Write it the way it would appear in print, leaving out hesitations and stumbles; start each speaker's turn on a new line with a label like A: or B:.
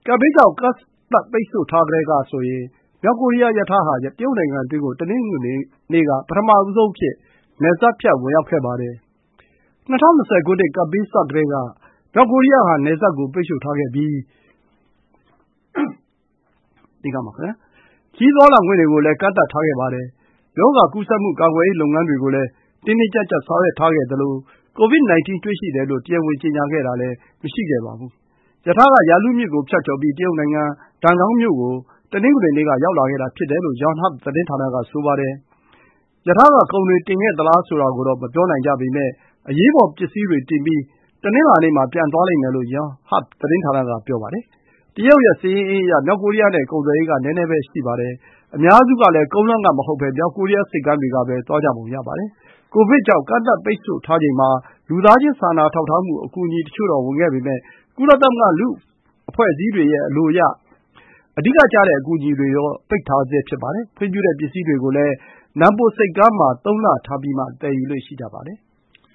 A: ကပ်ဘေးကြောင့်ကန့်သတ်ပိတ်ဆို့ထားကတည်းကဆိုရင်မြောက်ကိုရီးယားရထားဟာတရုတ်နိုင်ငံအတွင်းကိုတနင်္ဂနွေနေ့ကပထမဆုံးအဖြစ်နယ်စပ်ဖြတ်ဝင်ရောက်ခဲ့ပါတယ်။ 2020 ခုနှစ်ကပ်ဘေးစကတည်းကမြောက်ကိုရီးယားဟာနယ်စပ်ကိုပိတ်ဆို့ထားခဲ့ပြီးခရီးသွားလာခွင့်တွေကိုလည်းကန့်သတ်ထားခဲ့ပါတယ်။ ရောဂါကူးစက်မှုကာကွယ်ရေးလုပ်ငန်းတွေကိုလည်းတင်းတင်းကျပ်ကျပ်ဆောင်ရွက်ထားခဲ့သလို COVID-19 တွေ့ရှိတယ်လို့တရားဝင်ကြေညာခဲ့တာလည်းမရှိခဲ့ပါဘူး။ ရထားကယာလုမြစ်ကိုဖြတ်ကျော်ပြီးတရုတ်နိုင်ငံဒန်ကောင်းမြို့ကိုတနင်္ဂနွေနေ့ကရောက်လာခဲ့တာဖြစ်တယ်လို့ Yonhap သတင်းဌာနကဆိုပါတယ်။ ရထားကကုန်တွေတင်ခဲ့သလားဆိုတာကိုတော့မပြောနိုင်ကြပေမယ့် အရေးပေါ်ပစ္စည်းတွေတင်ပြီးတနင်္လာနေ့မှာပြန်သွားလိမ့်မယ်လို့ Yonhap သတင်းဌာနကပြောပါတယ်။ တရုတ်ရဲ့စာရင်းအင်းအရမြောက်ကိုရီးယားနဲ့ကုန်သွယ်ရေးကနည်းနည်းပဲရှိပါတယ်။ အများစုကလည်းကုန်းလမ်းကမဟုတ်ဘဲမြောက်ကိုရီးယားဆိပ်ကမ်းတွေကပဲသွားကြပုံရပါတယ်။ ကိုဗစ်ကြောင့်ကန့်သတ်ပိတ်ဆို့ထားချိန်မှာလူသားချင်းစာနာထောက်ထားမှုအကူအညီတချို့တော့ဝင်ခဲ့ပေမယ့် ကုလသမဂ္ဂလူ့အဖွဲ့အစည်းတွေရဲ့အလိုအရအဓိကကျတဲ့အကူအညီတွေတော့ပိတ်ထားဆဲဖြစ်ပါတယ်။ ခွင့်ပြုတဲ့ပစ္စည်းတွေကိုလည်းနမ်ပိုဆိပ်ကမ်းမှာ ၃ လထားပြီးမှသယ်ယူလေ့ရှိကြပါတယ်